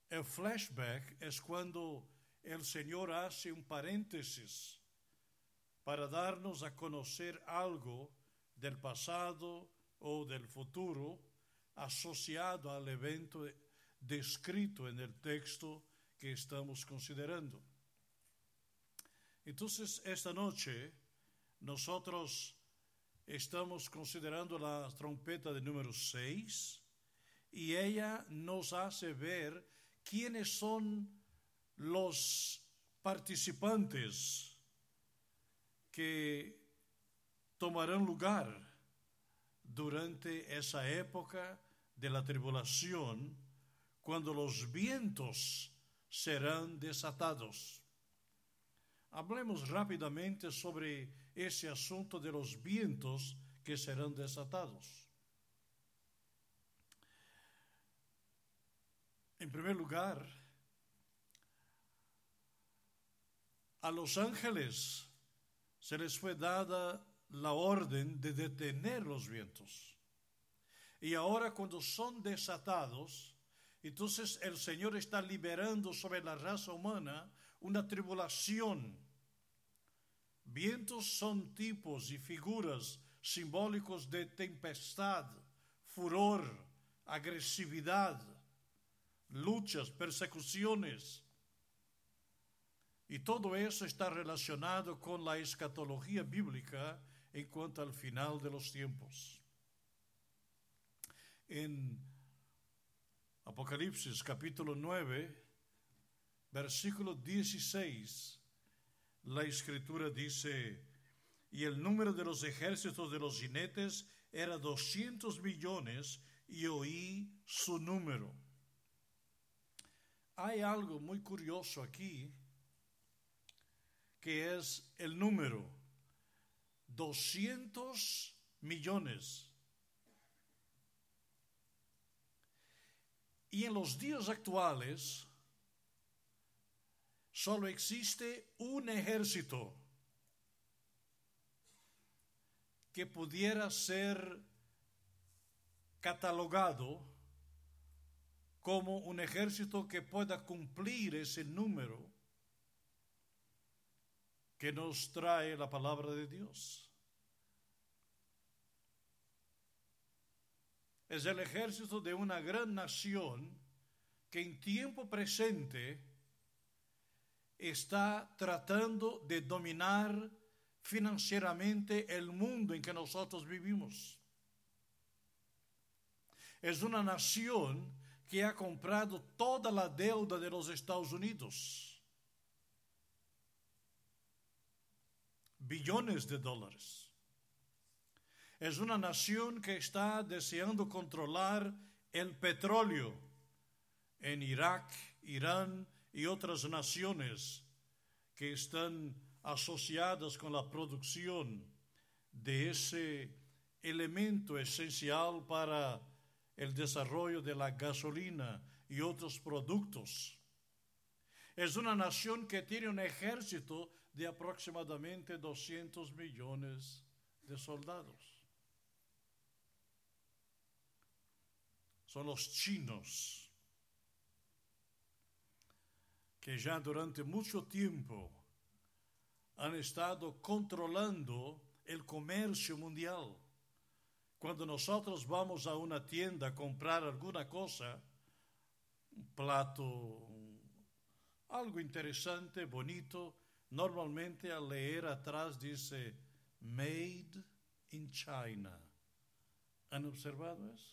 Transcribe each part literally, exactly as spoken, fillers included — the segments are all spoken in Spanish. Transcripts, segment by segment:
El flashback es cuando el Señor hace un paréntesis para darnos a conocer algo del pasado o del futuro asociado al evento descrito en el texto que estamos considerando. Entonces, esta noche nosotros estamos considerando la trompeta de número seis y ella nos hace ver quiénes son los participantes que tomarán lugar durante esa época de la tribulación, cuando los vientos serán desatados. Hablemos rápidamente sobre ese asunto de los vientos que serán desatados. En primer lugar, a los ángeles se les fue dada la orden de detener los vientos. Y ahora, cuando son desatados, entonces el Señor está liberando sobre la raza humana una tribulación. Vientos son tipos y figuras simbólicos de tempestad, furor, agresividad, luchas, persecuciones. Y todo eso está relacionado con la escatología bíblica en cuanto al final de los tiempos. En Apocalipsis capítulo nueve, versículo dieciséis, la Escritura dice: y el número de los ejércitos de los jinetes era doscientos millones, y oí su número. Hay algo muy curioso aquí, que es el número doscientos millones. Y en los días actuales solo existe un ejército que pudiera ser catalogado como un ejército que pueda cumplir ese número que nos trae la palabra de Dios. Es el ejército de una gran nación que en tiempo presente está tratando de dominar financieramente el mundo en que nosotros vivimos. Es una nación que ha comprado toda la deuda de los Estados Unidos. Billones de dólares. Es una nación que está deseando controlar el petróleo en Irak, Irán y otras naciones que están asociadas con la producción de ese elemento esencial para el desarrollo de la gasolina y otros productos. Es una nación que tiene un ejército de aproximadamente doscientos millones de soldados. Son los chinos, que ya durante mucho tiempo han estado controlando el comercio mundial. Cuando nosotros vamos a una tienda a comprar alguna cosa, un plato, algo interesante, bonito, normalmente al leer atrás dice Made in China. ¿Han observado eso?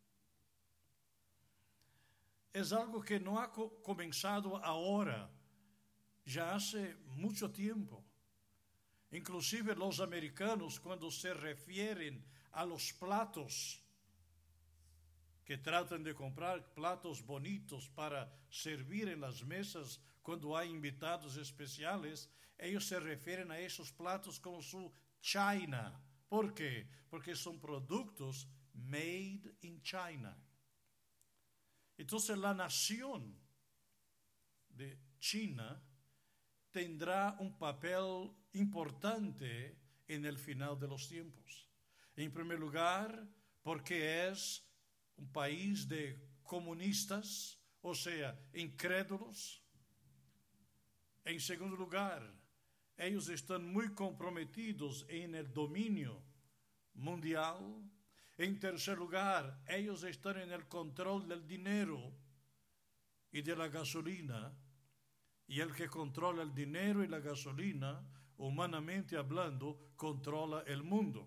Es algo que no ha co- comenzado ahora, ya hace mucho tiempo. Inclusive los americanos, cuando se refieren a los platos, que tratan de comprar platos bonitos para servir en las mesas cuando hay invitados especiales, ellos se refieren a esos platos como su China. ¿Por qué? Porque son productos made in China. Entonces la nación de China tendrá un papel importante en el final de los tiempos. En primer lugar, porque es un país de comunistas, o sea, incrédulos. En segundo lugar, ellos están muy comprometidos en el dominio mundial. En tercer lugar, ellos están en el control del dinero y de la gasolina. Y el que controla el dinero y la gasolina, humanamente hablando, controla el mundo.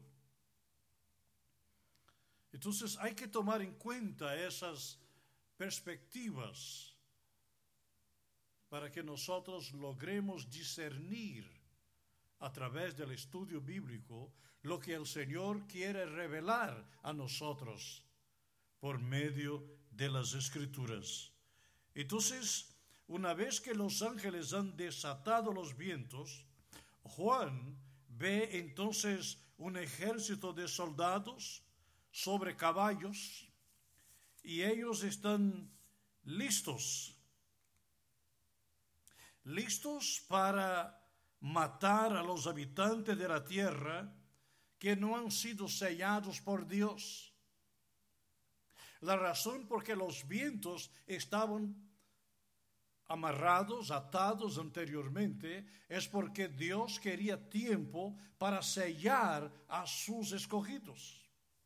Entonces hay que tomar en cuenta esas perspectivas para que nosotros logremos discernir a través del estudio bíblico lo que el Señor quiere revelar a nosotros por medio de las Escrituras. Entonces, una vez que los ángeles han desatado los vientos, Juan ve entonces un ejército de soldados sobre caballos y ellos están listos, listos para matar a los habitantes de la tierra que no han sido sellados por Dios. La razón por que los vientos estaban amarrados, atados anteriormente, es porque Dios quería tiempo para sellar a sus escogidos.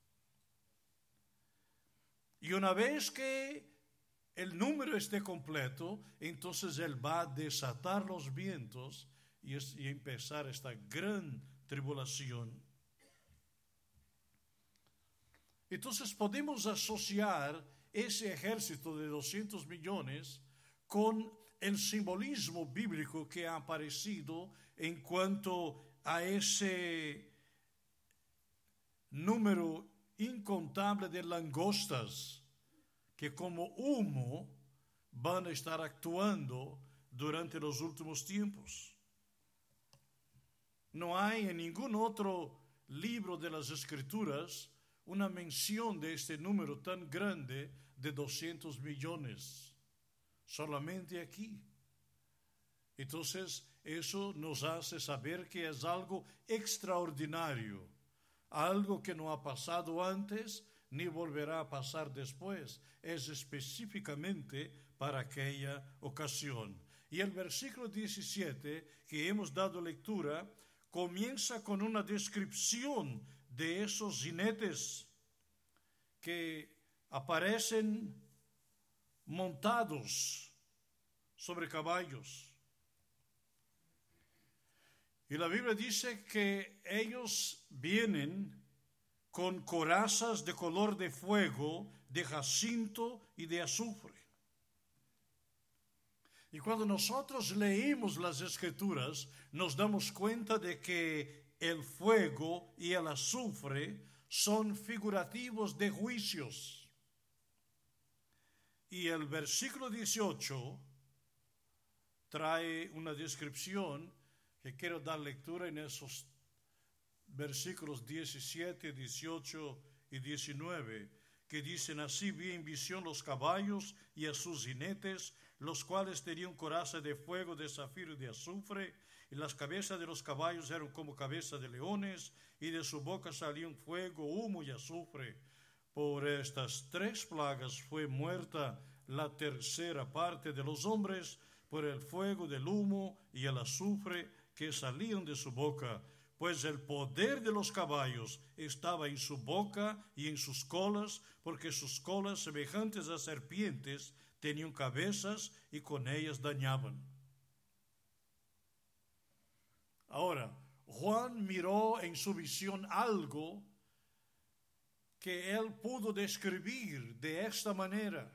Y una vez que el número esté completo, entonces Él va a desatar los vientos y, es, y empezar esta gran tribulación. Entonces podemos asociar ese ejército de doscientos millones con el simbolismo bíblico que ha aparecido en cuanto a ese número incontable de langostas que como humo van a estar actuando durante los últimos tiempos. No hay en ningún otro libro de las Escrituras una mención de este número tan grande de doscientos millones. Solamente aquí. Entonces, eso nos hace saber que es algo extraordinario, algo que no ha pasado antes ni volverá a pasar después. Es específicamente para aquella ocasión. Y el versículo diecisiete que hemos dado lectura comienza con una descripción de esos jinetes que aparecen montados sobre caballos. Y la Biblia dice que ellos vienen con corazas de color de fuego, de jacinto y de azufre. Y cuando nosotros leímos las Escrituras, nos damos cuenta de que el fuego y el azufre son figurativos de juicios. Y el versículo dieciocho trae una descripción que quiero dar lectura en esos versículos diecisiete, dieciocho y diecinueve, que dicen: así vi en visión los caballos y a sus jinetes, los cuales tenían coraza de fuego, de zafiro y de azufre, y las cabezas de los caballos eran como cabezas de leones, y de su boca salían fuego, humo y azufre. Por estas tres plagas fue muerta la tercera parte de los hombres, por el fuego del humo y el azufre que salían de su boca, pues el poder de los caballos estaba en su boca y en sus colas, porque sus colas, semejantes a serpientes, tenían cabezas y con ellas dañaban. Ahora, Juan miró en su visión algo que él pudo describir de esta manera.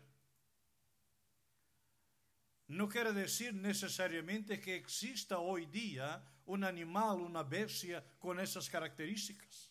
No quiere decir necesariamente que exista hoy día un animal, una bestia con esas características.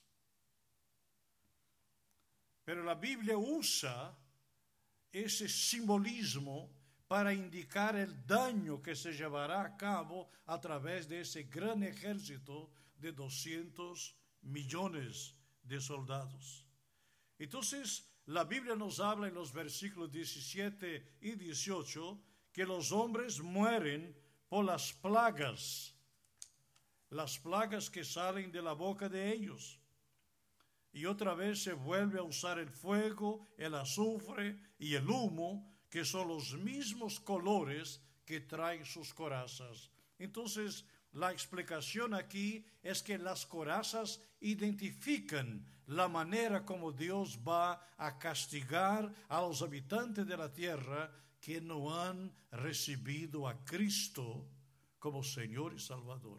Pero la Biblia usa ese simbolismo para indicar el daño que se llevará a cabo a través de ese gran ejército de doscientos millones de soldados. Entonces, la Biblia nos habla en los versículos diecisiete y dieciocho que los hombres mueren por las plagas, las plagas que salen de la boca de ellos. Y otra vez se vuelve a usar el fuego, el azufre y el humo que son los mismos colores que traen sus corazas. Entonces, la explicación aquí es que las corazas identifican la manera como Dios va a castigar a los habitantes de la tierra que no han recibido a Cristo como Señor y Salvador.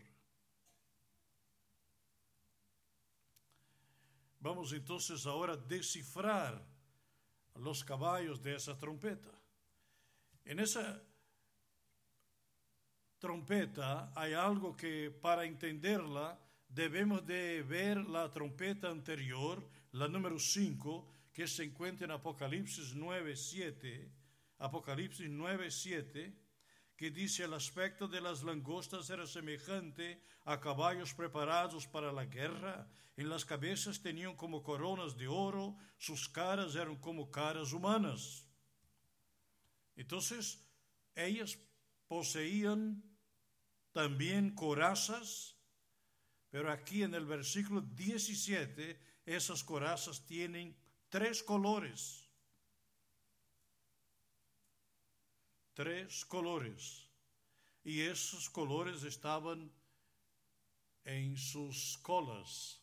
Vamos entonces ahora a descifrar los caballos de esa trompeta. En esa trompeta hay algo que para entenderla debemos de ver la trompeta anterior, la número cinco, que se encuentra en Apocalipsis nueve siete, Apocalipsis nueve siete, que dice: el aspecto de las langostas era semejante a caballos preparados para la guerra, en las cabezas tenían como coronas de oro, sus caras eran como caras humanas. Entonces, ellas poseían también corazas, pero aquí en el versículo diecisiete, esas corazas tienen tres colores. Tres colores. Y esos colores estaban en sus colas.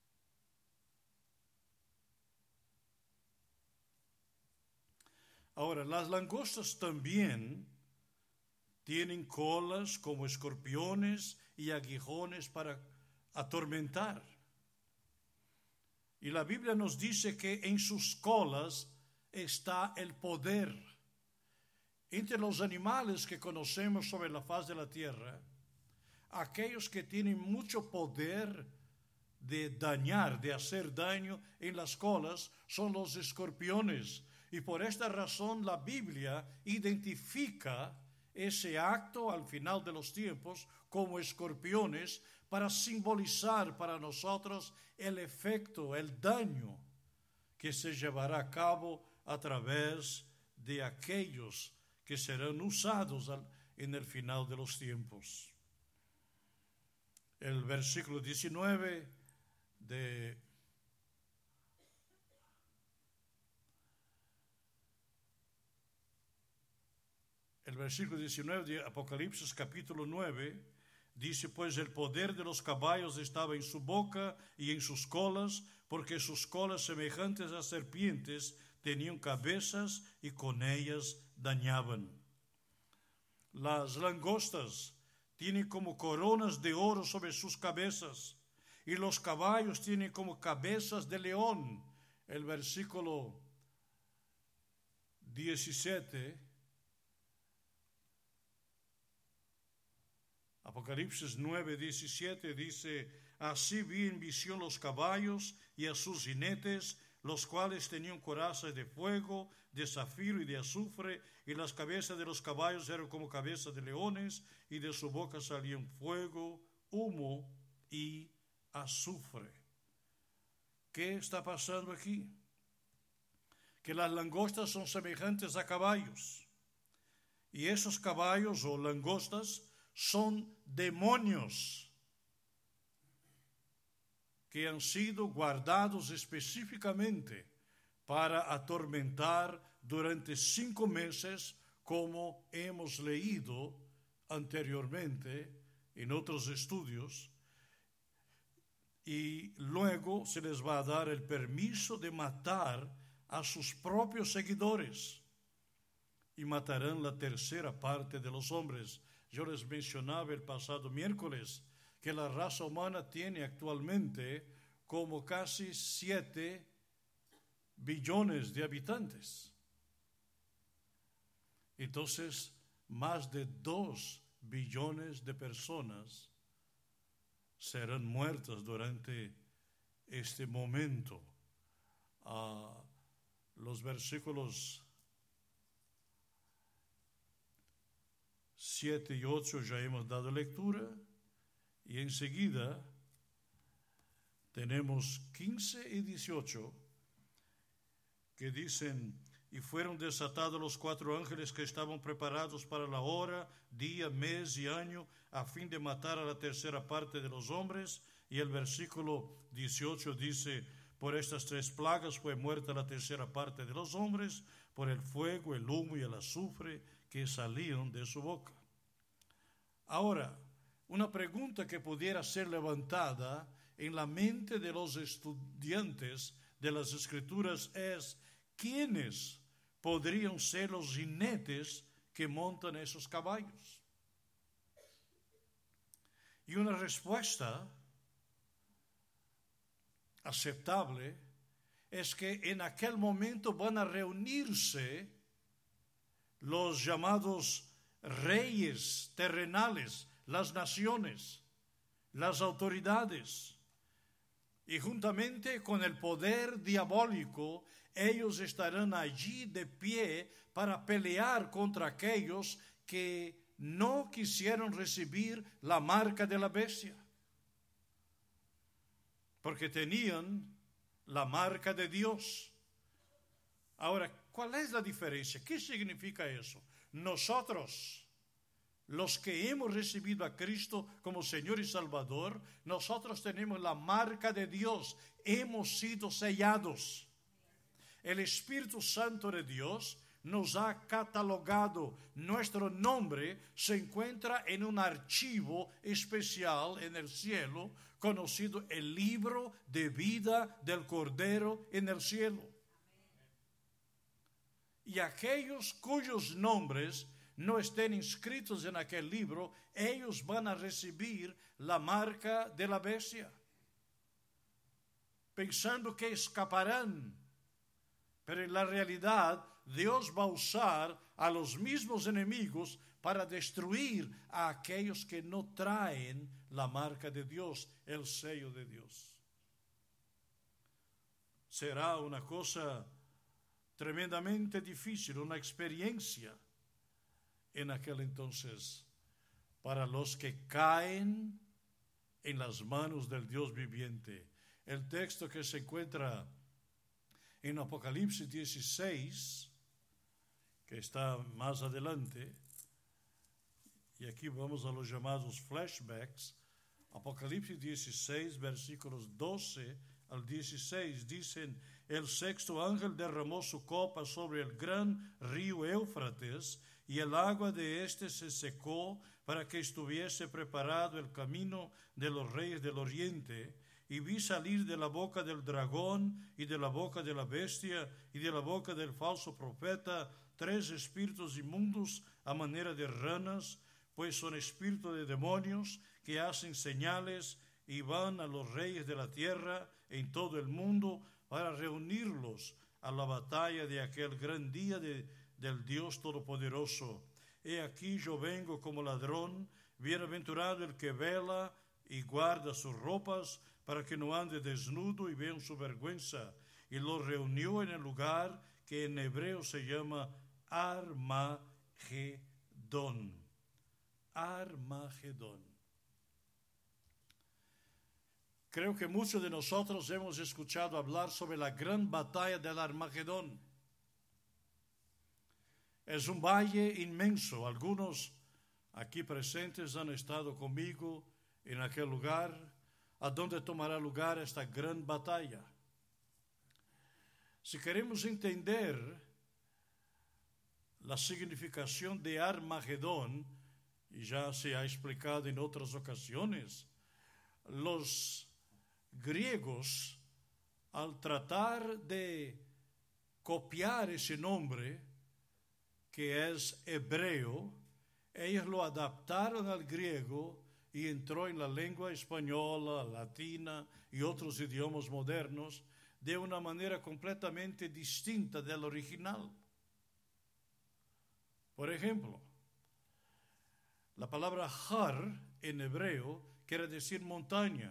Ahora, las langostas también tienen colas como escorpiones y aguijones para atormentar. Y la Biblia nos dice que en sus colas está el poder. Entre los animales que conocemos sobre la faz de la tierra, aquellos que tienen mucho poder de dañar, de hacer daño en las colas, son los escorpiones. Y por esta razón la Biblia identifica ese acto al final de los tiempos como escorpiones para simbolizar para nosotros el efecto, el daño que se llevará a cabo a través de aquellos que serán usados al, en el final de los tiempos. El versículo diecinueve de El versículo diecinueve de Apocalipsis capítulo nueve dice: pues el poder de los caballos estaba en su boca y en sus colas, porque sus colas semejantes a serpientes tenían cabezas y con ellas dañaban. Las langostas tienen como coronas de oro sobre sus cabezas, y los caballos tienen como cabezas de león. El versículo diecisiete, Apocalipsis nueve diecisiete dice: así vi en visión los caballos y a sus jinetes, los cuales tenían corazas de fuego, de zafiro y de azufre, y las cabezas de los caballos eran como cabezas de leones, y de su boca salían fuego, humo y azufre. ¿Qué está pasando aquí? Que las langostas son semejantes a caballos, y esos caballos o langostas son demonios que han sido guardados específicamente para atormentar durante cinco meses, como hemos leído anteriormente en otros estudios, y luego se les va a dar el permiso de matar a sus propios seguidores, y matarán la tercera parte de los hombres. Yo les mencionaba el pasado miércoles que la raza humana tiene actualmente como casi siete billones de habitantes. Entonces, más de dos billones de personas serán muertas durante este momento. Uh, los versículos siete y ocho ya hemos dado lectura, y enseguida tenemos quince y dieciocho que dicen: y fueron desatados los cuatro ángeles que estaban preparados para la hora, día, mes y año, a fin de matar a la tercera parte de los hombres. Y el versículo dieciocho dice: por estas tres plagas fue muerta la tercera parte de los hombres, por el fuego, el humo y el azufre que salían de su boca. Ahora, una pregunta que pudiera ser levantada en la mente de los estudiantes de las Escrituras es: ¿quiénes podrían ser los jinetes que montan esos caballos? Y una respuesta aceptable es que en aquel momento van a reunirse los llamados reyes terrenales, las naciones, las autoridades, y juntamente con el poder diabólico, ellos estarán allí de pie para pelear contra aquellos que no quisieron recibir la marca de la bestia, porque tenían la marca de Dios. Ahora, ¿cuál es la diferencia? ¿Qué significa eso? Nosotros, los que hemos recibido a Cristo como Señor y Salvador, nosotros tenemos la marca de Dios, hemos sido sellados. El Espíritu Santo de Dios nos ha catalogado, nuestro nombre se encuentra en un archivo especial en el cielo, conocido el libro de vida del Cordero en el cielo. Y aquellos cuyos nombres no estén inscritos en aquel libro, ellos van a recibir la marca de la bestia, pensando que escaparán. Pero en la realidad, Dios va a usar a los mismos enemigos para destruir a aquellos que no traen la marca de Dios, el sello de Dios. Será una cosa tremendamente difícil, una experiencia en aquel entonces para los que caen en las manos del Dios viviente. El texto que se encuentra en Apocalipsis dieciséis, que está más adelante, y aquí vamos a los llamados flashbacks. Apocalipsis dieciséis, versículos doce al dieciséis, dicen: el sexto ángel derramó su copa sobre el gran río Éufrates, y el agua de éste se secó para que estuviese preparado el camino de los reyes del oriente. Y vi salir de la boca del dragón y de la boca de la bestia y de la boca del falso profeta tres espíritus inmundos a manera de ranas, pues son espíritus de demonios que hacen señales y van a los reyes de la tierra en todo el mundo para reunirlos a la batalla de aquel gran día de, del Dios Todopoderoso. He aquí yo vengo como ladrón, bienaventurado el que vela y guarda sus ropas, para que no ande desnudo y vean su vergüenza. Y lo reunió en el lugar que en hebreo se llama Armagedón. Armagedón. Creo que muchos de nosotros hemos escuchado hablar sobre la gran batalla del Armagedón. Es un valle inmenso. Algunos aquí presentes han estado conmigo en aquel lugar a donde tomará lugar esta gran batalla. Si queremos entender la significación de Armagedón, y ya se ha explicado en otras ocasiones, los griegos, al tratar de copiar ese nombre, que es hebreo, ellos lo adaptaron al griego y entró en la lengua española, latina y otros idiomas modernos de una manera completamente distinta del original. Por ejemplo, la palabra Har en hebreo quiere decir montaña.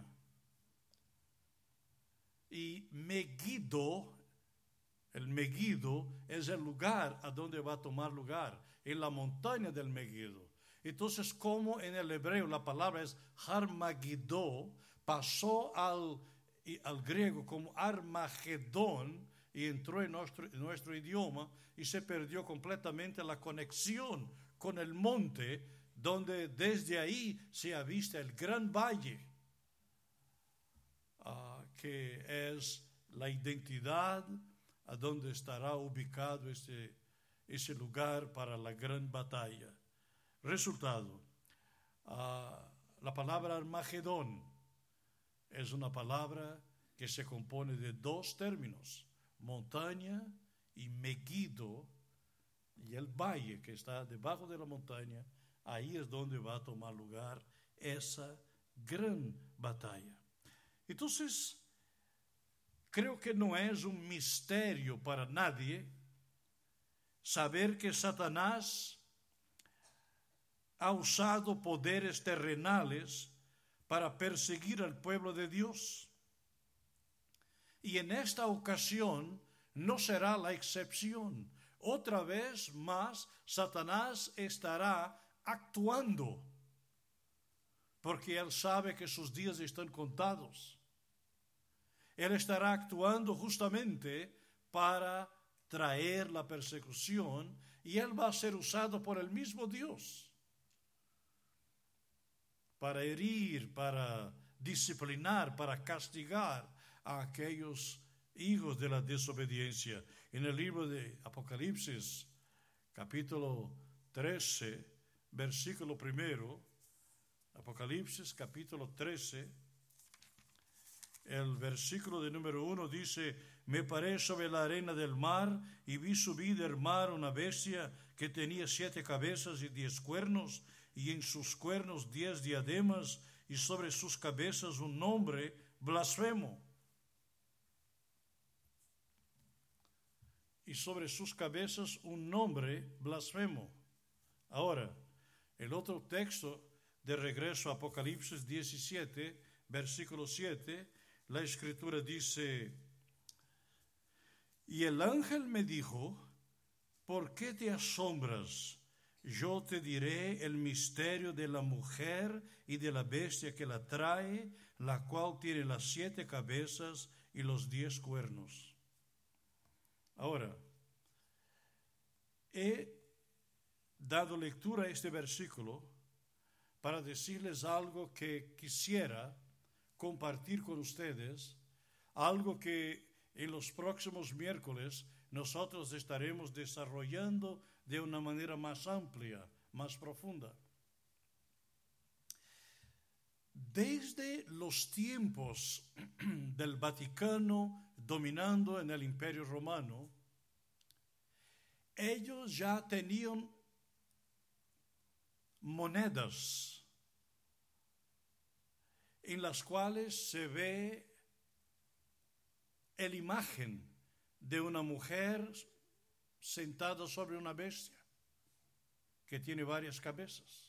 Y Megiddo, el Megiddo es el lugar a donde va a tomar lugar, en la montaña del Megiddo. Entonces, como en el hebreo la palabra es Armagedón, pasó al, al griego como Armagedón y entró en nuestro, en nuestro idioma y se perdió completamente la conexión con el monte, donde desde ahí se ha visto el gran valle, uh, que es la identidad a donde estará ubicado ese, ese lugar para la gran batalla. Resultado, uh, la palabra Armagedón es una palabra que se compone de dos términos, montaña y Megiddo, y el valle que está debajo de la montaña. Ahí es donde va a tomar lugar esa gran batalla. Entonces, creo que no es un misterio para nadie saber que Satanás ha usado poderes terrenales para perseguir al pueblo de Dios. Y en esta ocasión no será la excepción. Otra vez más, Satanás estará actuando, porque él sabe que sus días están contados. Él estará actuando justamente para traer la persecución, y él va a ser usado por el mismo Dios para herir, para disciplinar, para castigar a aquellos hijos de la desobediencia. En el libro de Apocalipsis, capítulo trece, versículo primero, Apocalipsis capítulo trece, el versículo de número uno dice: me paré sobre la arena del mar y vi subir del mar una bestia que tenía siete cabezas y diez cuernos, y en sus cuernos diez diademas, y sobre sus cabezas un nombre blasfemo. Y sobre sus cabezas un nombre blasfemo. Ahora, el otro texto, de regreso a Apocalipsis diecisiete, versículo siete, la Escritura dice: y el ángel me dijo: ¿por qué te asombras? Yo te diré el misterio de la mujer y de la bestia que la trae, la cual tiene las siete cabezas y los diez cuernos. Ahora, he dado lectura a este versículo para decirles algo que quisiera compartir con ustedes, algo que en los próximos miércoles nosotros estaremos desarrollando de una manera más amplia, más profunda. Desde los tiempos del Vaticano dominando en el Imperio Romano, ellos ya tenían monedas en las cuales se ve la imagen de una mujer sentada sobre una bestia que tiene varias cabezas.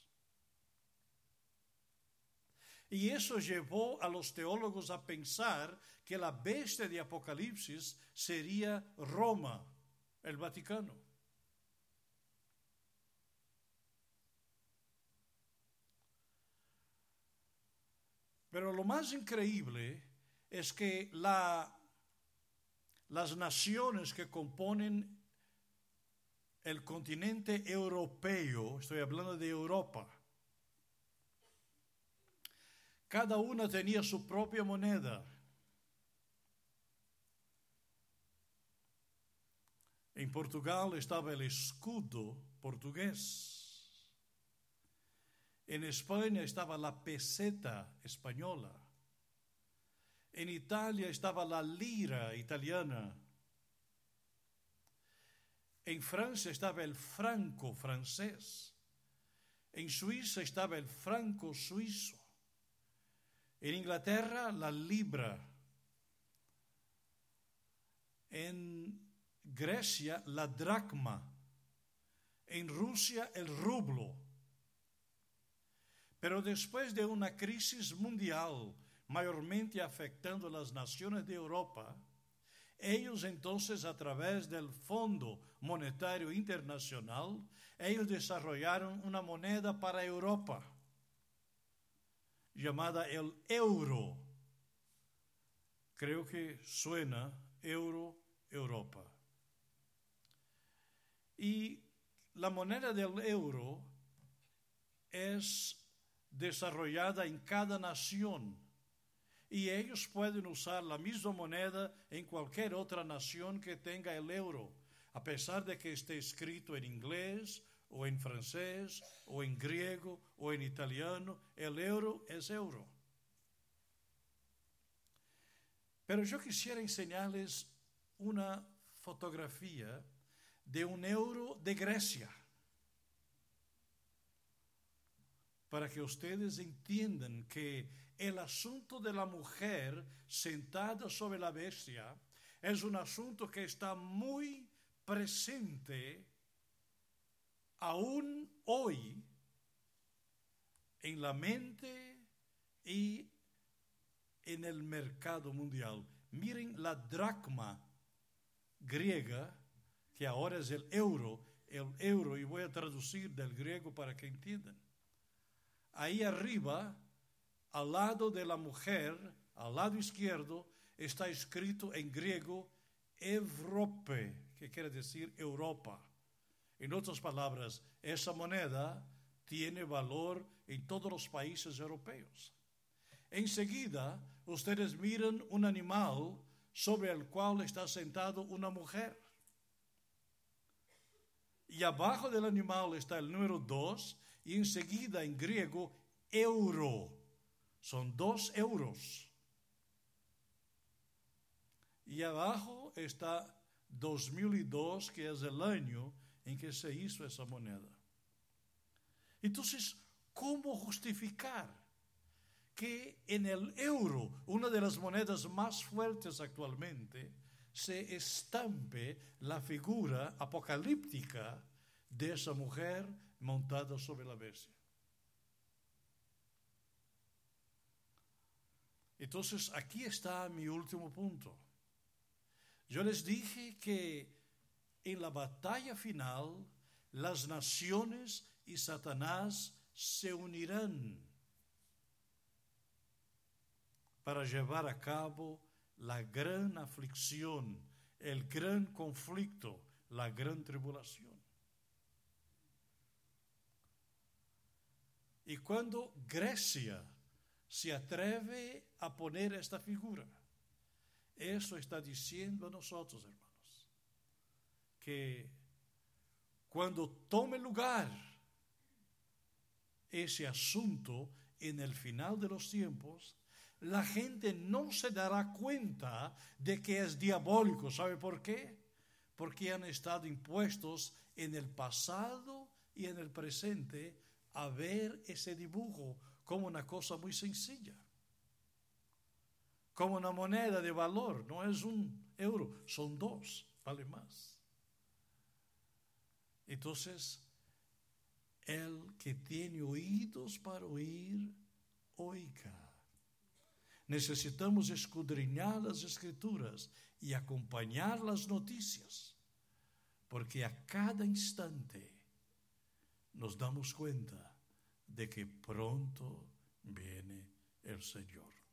Y eso llevó a los teólogos a pensar que la bestia de Apocalipsis sería Roma, el Vaticano. Pero lo más increíble es que la, las naciones que componen el continente europeo, estoy hablando de Europa, cada una tenía su propia moneda. En Portugal estaba el escudo portugués. En España estaba la peseta española. En Italia estaba la lira italiana. En Francia estaba el franco francés. En Suiza estaba el franco suizo. En Inglaterra, la libra. En Grecia, la dracma. En Rusia, el rublo. Pero después de una crisis mundial, mayormente afectando las naciones de Europa, ellos entonces, a través del Fondo Monetario Internacional, ellos desarrollaron una moneda para Europa, llamada el euro. Creo que suena euro, Europa. Y la moneda del euro es desarrollada en cada nación. y ellos pueden usar la misma moneda en cualquier otra nación que tenga el euro, a pesar de que esté escrito en inglés o en francés o en griego o en italiano. El euro es euro. Pero yo quisiera enseñarles una fotografía de un euro de Grecia, para que ustedes entiendan que el asunto de la mujer sentada sobre la bestia es un asunto que está muy presente aún hoy en la mente y en el mercado mundial. Miren la dracma griega, que ahora es el euro, el euro, y voy a traducir del griego para que entiendan. Ahí arriba, al lado de la mujer, al lado izquierdo, está escrito en griego Evrope, que quiere decir Europa. En otras palabras, esa moneda tiene valor en todos los países europeos. Enseguida, ustedes miran un animal sobre el cual está sentado una mujer. Y abajo del animal está el número dos, y enseguida en griego, euro. Son dos euros. Y abajo está dos mil dos, que es el año en que se hizo esa moneda. Entonces, ¿cómo justificar que en el euro, una de las monedas más fuertes actualmente, se estampe la figura apocalíptica de esa mujer montada sobre la bestia? Entonces, aquí está mi último punto. Yo les dije que en la batalla final, las naciones y Satanás se unirán para llevar a cabo la gran aflicción, el gran conflicto, la gran tribulación. Y cuando Grecia se atreve a poner esta figura, eso está diciendo a nosotros, hermanos, que cuando tome lugar ese asunto en el final de los tiempos, la gente no se dará cuenta de que es diabólico. ¿Sabe por qué? Porque han estado impuestos en el pasado y en el presente a ver ese dibujo como una cosa muy sencilla, como una moneda de valor. No es un euro, son dos, vale más. Entonces, el que tiene oídos para oír, oiga. Necesitamos escudriñar las Escrituras y acompañar las noticias, porque a cada instante nos damos cuenta de que pronto viene el Señor.